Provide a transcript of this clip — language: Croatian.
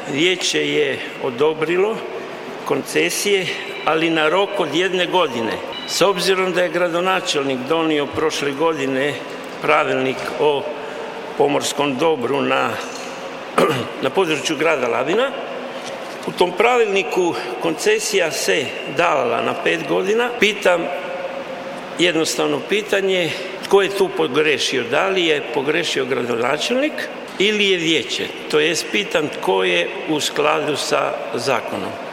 Vijeće je odobrilo koncesije, ali na rok od 1 godine. S obzirom da je gradonačelnik donio prošle godine pravilnik o pomorskom dobru na području grada Labina, u tom pravilniku koncesija se davala na 5 godina. Pitam jednostavno pitanje, tko je tu pogrešio? Da li je pogrešio gradonačelnik ili je vijeće? To jest pitam tko je u skladu sa zakonom.